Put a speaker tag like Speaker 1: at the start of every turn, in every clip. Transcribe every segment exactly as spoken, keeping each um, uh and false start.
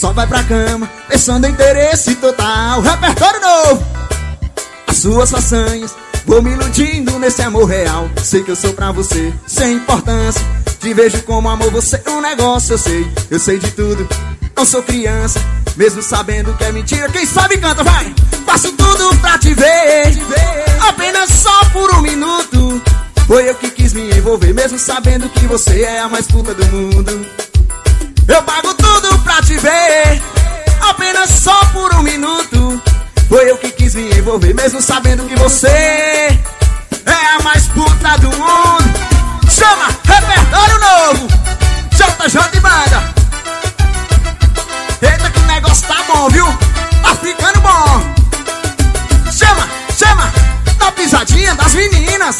Speaker 1: só vai pra cama pensando em interesse total. Repertório novo, as suas façanhas, vou me iludindo nesse amor real. Sei que eu sou pra você sem importância, te vejo como amor, você é um negócio. Eu sei, eu sei de tudo, não sou criança, mesmo sabendo que é mentira. Quem sabe canta, vai! Faço tudo pra te ver, apenas só por um minuto. Foi eu que quis me envolver, mesmo sabendo que você é a mais puta do mundo. Eu pago tudo pra te ver, apenas só por um minuto. Foi eu que quis me envolver, mesmo sabendo que você é a mais puta do mundo. Chama repertório novo, J J Banda. Eita que o negócio tá bom, viu? Tá ficando bom. Chama, chama, na pisadinha das meninas.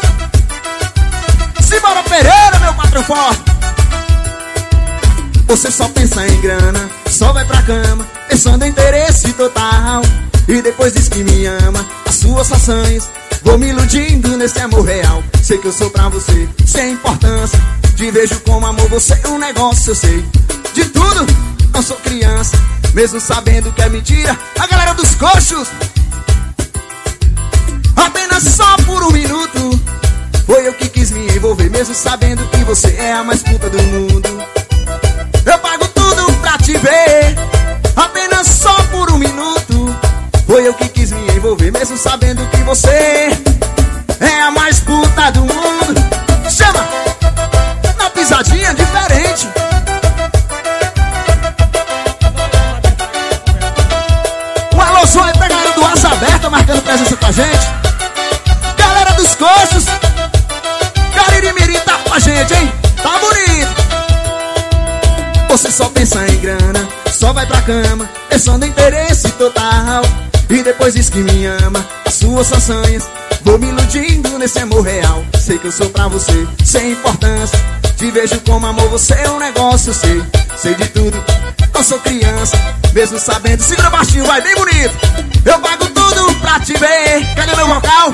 Speaker 1: Simbora Pereira, meu patrão forte. Você só pensa em grana, só vai pra cama pensando em interesse total. E depois diz que me ama, as suas façanhas, vou me iludindo nesse amor real. Sei que eu sou pra você sem importância, te vejo como amor, você é um negócio. Eu sei de tudo, não sou criança, mesmo sabendo que é mentira. A galera dos coxos, apenas só por um minuto. Foi eu que quis me envolver, mesmo sabendo que você é a mais puta do mundo. Eu pago tudo pra te ver, apenas só por um minuto. Foi eu que quis me envolver, mesmo sabendo que você é a mais puta do mundo. Chama, na pisadinha diferente. Um alôzão aí pra galera do Asa Aberta, marcando presença com a gente. Galera dos coxos, Caririmirim tá com a gente, hein? Tá bonito. Você só pensa em grana, só vai pra cama pensando em interesse total. E depois diz que me ama, as suas façanhas, vou me iludindo nesse amor real. Sei que eu sou pra você sem importância, te vejo como amor, você é um negócio. Eu sei, sei de tudo, não sou criança, mesmo sabendo. Segura baixinho, vai bem bonito. Eu pago tudo pra te ver. Cadê meu vocal?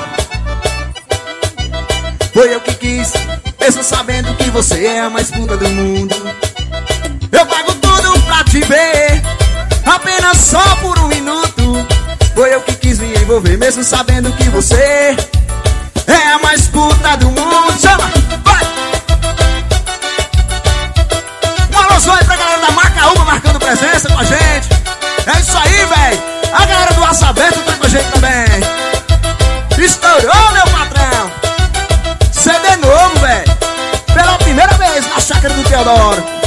Speaker 1: Foi eu que quis, mesmo sabendo que você é a mais puta do mundo. Eu pago tudo pra te ver, apenas só por um minuto. Foi eu que quis me envolver, mesmo sabendo que você é a mais puta do mundo. Chama, vai! Um alôzão aí pra galera da Macaúba marcando presença com a gente. É isso aí, velho. A galera do Asa Aberta tá com a gente também. Estourou, meu patrão. C D novo, velho. Pela primeira vez na chácara do Teodoro.